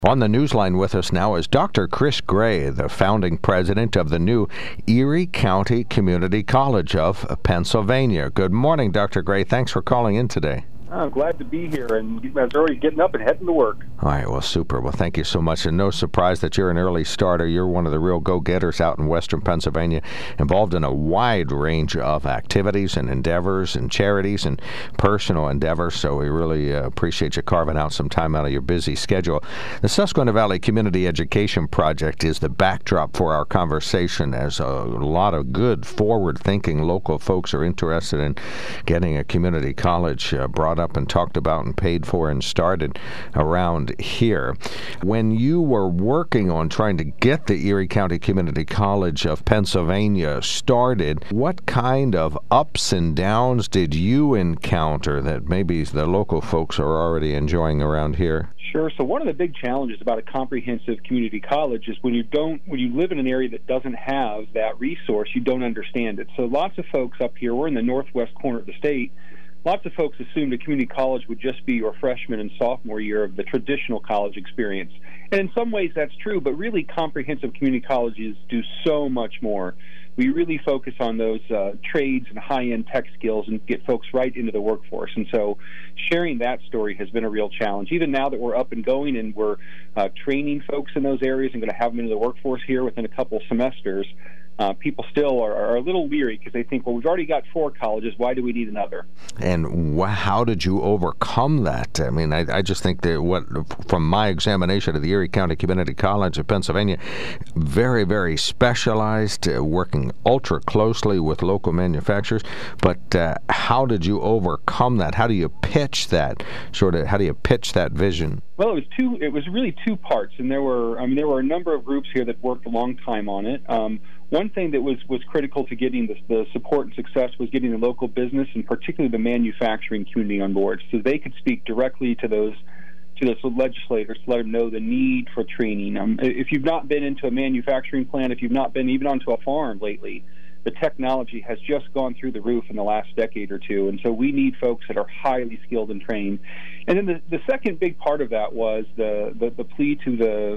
On the newsline with us now is Dr. Chris Gray, the founding president of the new Erie County Community College of Pennsylvania. Good morning, Dr. Gray. Thanks for calling in today. I'm glad to be here, and I was already getting up and heading to work. All right, well, super. Well, thank you so much. And no surprise that you're an early starter. You're one of the real go-getters out in Western Pennsylvania, involved in a wide range of activities and endeavors and charities and personal endeavors. So we really appreciate you carving out some time out of your busy schedule. The Susquehanna Valley Community Education Project is the backdrop for our conversation, as a lot of good, forward-thinking local folks are interested in getting a community college brought up and talked about and paid for and started around here. When you were working on trying to get the Erie County Community College of Pennsylvania started, what kind of ups and downs did you encounter that maybe the local folks are already enjoying around here? Sure. So one of the big challenges about a comprehensive community college is when you live in an area that doesn't have that resource, you don't understand it. So lots of folks up here, we're in the northwest corner of the state, lots of folks assumed a community college would just be your freshman and sophomore year of the traditional college experience. And in some ways that's true, but really comprehensive community colleges do so much more. We really focus on those trades and high-end tech skills and get folks right into the workforce. And so sharing that story has been a real challenge. Even now that we're up and going and we're training folks in those areas and going to have them into the workforce here within a couple semesters, people still are a little leery because they think, well, we've already got 4 colleges. Why do we need another? And how did you overcome that? I mean, I just think that from my examination of the Erie County Community College of Pennsylvania, very, very specialized, working ultra closely with local manufacturers. But how did you overcome that? How do you pitch that? How do you pitch that vision? Well, it was really 2 parts, and there were a number of groups here that worked a long time on it. One thing that was critical to getting the support and success was getting the local business and particularly the manufacturing community on board, so they could speak directly to those legislators to let them know the need for training. If you've not been into a manufacturing plant, if you've not been even onto a farm lately, the technology has just gone through the roof in the last decade or two, and so we need folks that are highly skilled and trained. And then the second big part of that was the plea to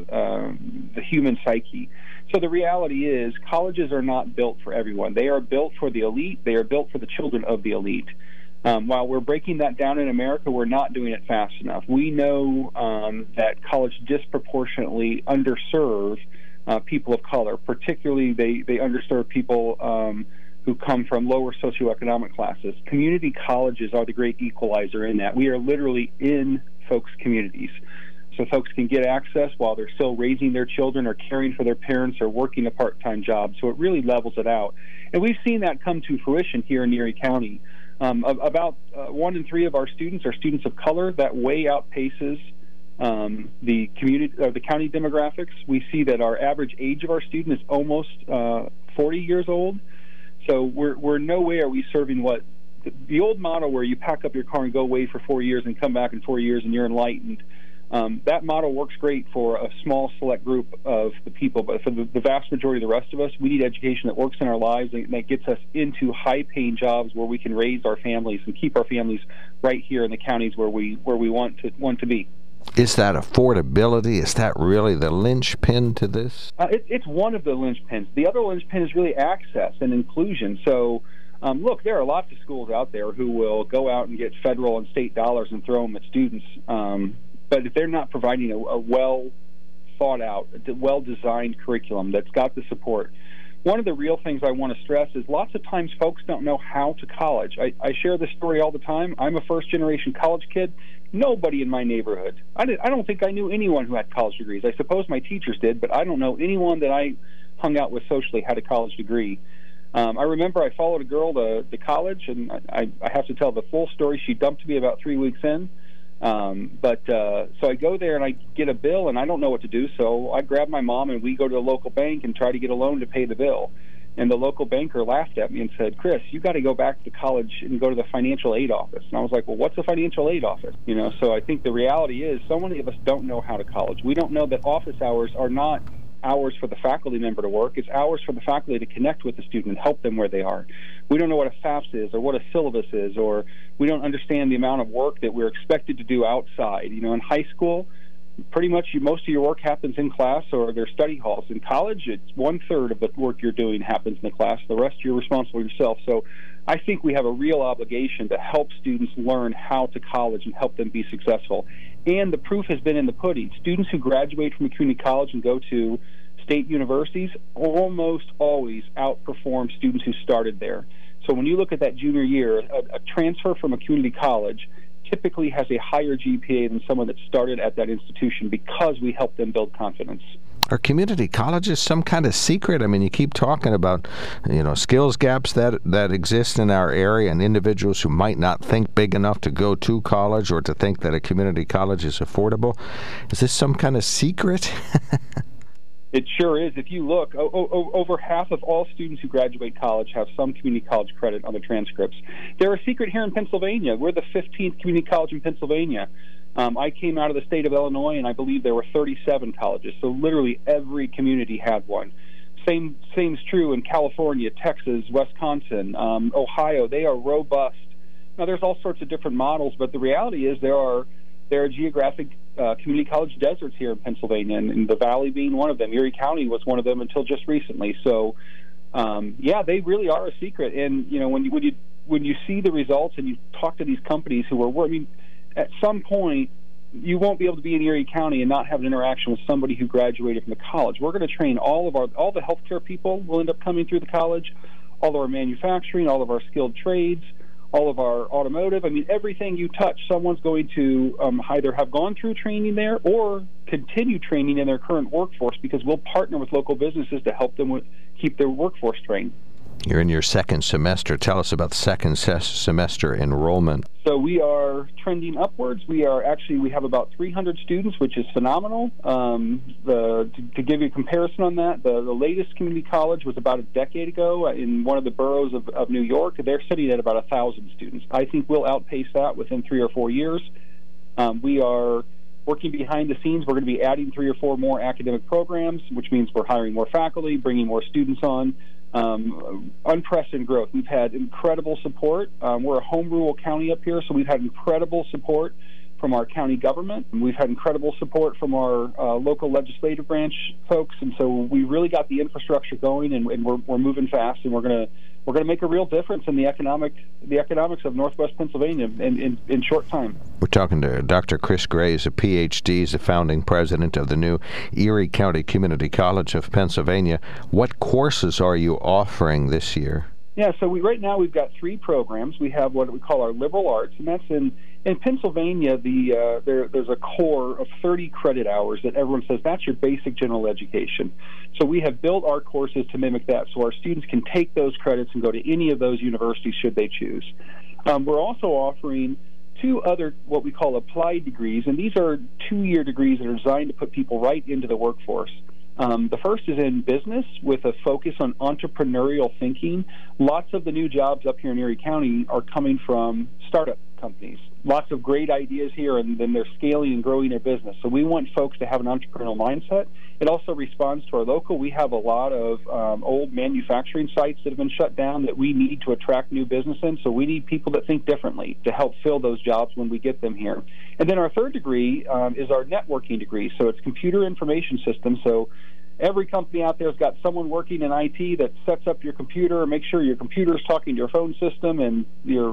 the human psyche. So the reality is colleges are not built for everyone. They are built for the elite. They are built for the children of the elite. While we're breaking that down in America, we're not doing it fast enough. We know that college disproportionately underserve people of color, particularly they underserve people who come from lower socioeconomic classes. Community colleges are the great equalizer in that. We are literally in folks' communities. So folks can get access while they're still raising their children or caring for their parents or working a part-time job. So it really levels it out. And we've seen that come to fruition here in Erie County. About 1 in 3 of our students are students of color. That way outpaces the county demographics. We see that our average age of our student is almost 40 years old. So we're no way are we serving what the old model where you pack up your car and go away for 4 years and come back in 4 years and you're enlightened. That model works great for a small select group of the people, but for the vast majority of the rest of us, we need education that works in our lives and that gets us into high-paying jobs where we can raise our families and keep our families right here in the counties where we want to be. Is that affordability? Is that really the linchpin to this? It's one of the linchpins. The other linchpin is really access and inclusion. So, look, there are lots of schools out there who will go out and get federal and state dollars and throw them at students. But if they're not providing a well-thought-out, well-designed curriculum that's got the support, one of the real things I want to stress is lots of times folks don't know how to college. I share this story all the time. I'm a first-generation college kid. Nobody in my neighborhood. I don't think I knew anyone who had college degrees. I suppose my teachers did, but I don't know anyone that I hung out with socially had a college degree. I remember I followed a girl to college, and I have to tell the full story. She dumped me about 3 weeks in. So I go there and I get a bill and I don't know what to do, so I grab my mom and we go to the local bank and try to get a loan to pay the bill. And the local banker laughed at me and said, "Chris, you got to go back to college and go to the financial aid office." And I was like, "Well, what's a financial aid office?" So I think the reality is so many of us don't know how to college. We don't know that office hours are not hours for the faculty member to work. It's hours for the faculty to connect with the student and help them where they are. We don't know what a FAFSA is or what a syllabus is, or we don't understand the amount of work that we're expected to do outside. In high school, pretty much most of your work happens in class or their study halls. In college, it's 1/3 of the work you're doing happens in the class. The rest you're responsible yourself. So I think we have a real obligation to help students learn how to college and help them be successful. And the proof has been in the pudding. Students who graduate from a community college and go to state universities almost always outperform students who started there. So when you look at that junior year, a transfer from a community college typically has a higher GPA than someone that started at that institution because we help them build confidence. Are community colleges some kind of secret? I mean, you keep talking about, skills gaps that exist in our area and individuals who might not think big enough to go to college or to think that a community college is affordable. Is this some kind of secret? It sure is. If you look, over half of all students who graduate college have some community college credit on their transcripts. They're a secret here in Pennsylvania. We're the 15th community college in Pennsylvania. I came out of the state of Illinois, and I believe there were 37 colleges. So literally every community had one. Same's true in California, Texas, Wisconsin, Ohio. They are robust. Now, there's all sorts of different models, but the reality is there are geographic community college deserts here in Pennsylvania, and the Valley being one of them. Erie County was one of them until just recently. So, they really are a secret. And when you see the results and you talk to these companies who are, at some point you won't be able to be in Erie County and not have an interaction with somebody who graduated from the college. We're going to train all the healthcare people will end up coming through the college, all of our manufacturing, all of our skilled trades, all of our automotive. I mean, everything you touch, someone's going to either have gone through training there or continue training in their current workforce, because we'll partner with local businesses to help them keep their workforce trained. You're in your second semester. Tell us about the second semester enrollment. So we are trending upwards. We have about 300 students, which is phenomenal. To give you a comparison on that, the latest community college was about a decade ago in one of the boroughs of New York. They're sitting at about 1,000 students. I think we'll outpace that within 3 or 4 years. We are working behind the scenes. We're going to be adding 3 or 4 more academic programs, which means we're hiring more faculty, bringing more students on. Unprecedented growth. We've had incredible support. We're a home rule county up here, so we've had incredible support from our county government. We've had incredible support from our local legislative branch folks, and so we really got the infrastructure going, and we're moving fast, and we're going to make a real difference in the economics of Northwest Pennsylvania in short time. We're talking to Dr. Chris Gray. He's a PhD. He's the founding president of the new Erie County Community College of Pennsylvania. What courses are you offering this year? Yeah, so right now we've got 3 programs. We have what we call our liberal arts, and that's in Pennsylvania. There's a core of 30 credit hours that everyone says that's your basic general education. So we have built our courses to mimic that, so our students can take those credits and go to any of those universities should they choose. We're also offering 2 other what we call applied degrees, and these are 2-year degrees that are designed to put people right into the workforce. The first is in business with a focus on entrepreneurial thinking. Lots of the new jobs up here in Erie County are coming from startup companies. Lots of great ideas here, and then they're scaling and growing their business. So we want folks to have an entrepreneurial mindset. It also responds to our local. We have a lot of old manufacturing sites that have been shut down that we need to attract new business in. So we need people that think differently to help fill those jobs when we get them here. And then our third degree is our networking degree. So it's computer information systems. So every company out there has got someone working in IT that sets up your computer and makes sure your computer is talking to your phone system and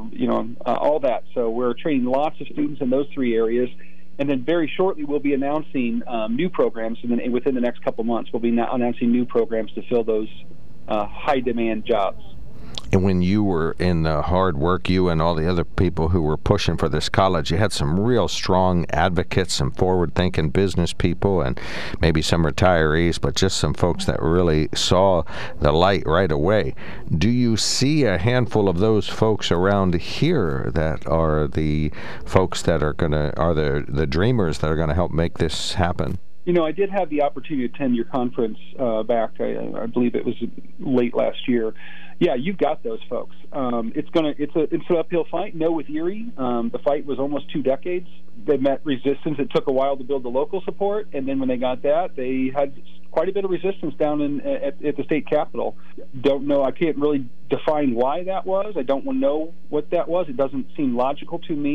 all that. So we're training lots of students in those 3 areas. And then very shortly we'll be announcing new programs, and then within the next couple months we'll be announcing new programs to fill those high-demand jobs. And when you were in the hard work, you and all the other people who were pushing for this college, you had some real strong advocates, some forward-thinking business people, and maybe some retirees, but just some folks that really saw the light right away. Do you see a handful of those folks around here that are the folks that are the dreamers that are going to help make this happen? I did have the opportunity to attend your conference back, I believe it was late last year. Yeah, you've got those folks. It's an uphill fight. No, with Erie, the fight was almost 2 decades. They met resistance. It took a while to build the local support, and then when they got that, they had quite a bit of resistance down at the state capitol. Don't know. I can't really define why that was. I don't know what that was. It doesn't seem logical to me.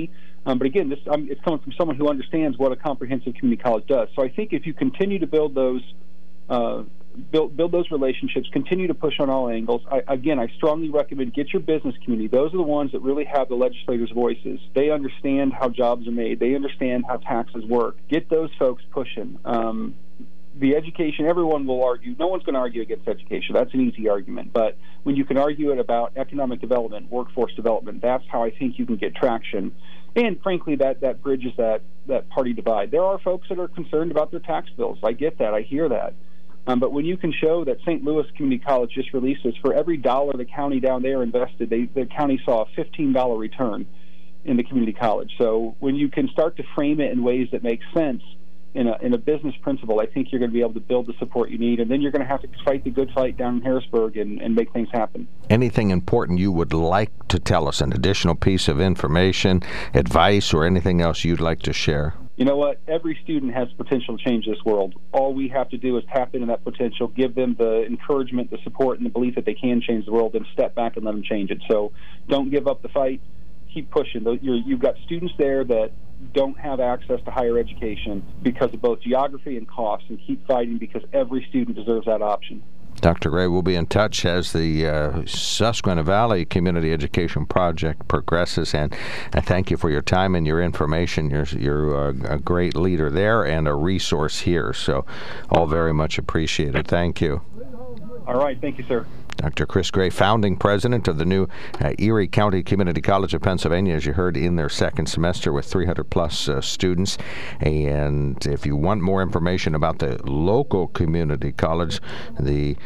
But again, it's coming from someone who understands what a comprehensive community college does. So I think if you continue to build those relationships, continue to push on all angles. I strongly recommend get your business community. Those are the ones that really have the legislators' voices. They understand how jobs are made. They understand how taxes work. Get those folks pushing. The education, everyone will argue. No one's going to argue against education. That's an easy argument. But when you can argue it about economic development, workforce development, that's how I think you can get traction. And frankly, that bridges that party divide. There are folks that are concerned about their tax bills. I get that. I hear that. But when you can show that St. Louis Community College just released this, for every dollar the county down there invested, the county saw a $15 return in the community college. So when you can start to frame it in ways that make sense in a business principle, I think you're going to be able to build the support you need, and then you're going to have to fight the good fight down in Harrisburg and make things happen. Anything important you would like to tell us, an additional piece of information, advice, or anything else you'd like to share? You know what? Every student has potential to change this world. All we have to do is tap into that potential, give them the encouragement, the support, and the belief that they can change the world, and step back and let them change it. So don't give up the fight. Keep pushing. You've got students there that don't have access to higher education because of both geography and cost, and keep fighting because every student deserves that option. Dr. Gray, will be in touch as the Susquehanna Valley Community Education Project progresses, and I thank you for your time and your information. You're a great leader there and a resource here, so all very much appreciated. Thank you. All right. Thank you, sir. Dr. Chris Gray, founding president of the new Erie County Community College of Pennsylvania, as you heard, in their second semester with 300-plus students. And if you want more information about the local community college, the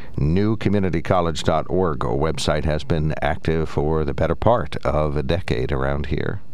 newcommunitycollege.org website has been active for the better part of a decade around here.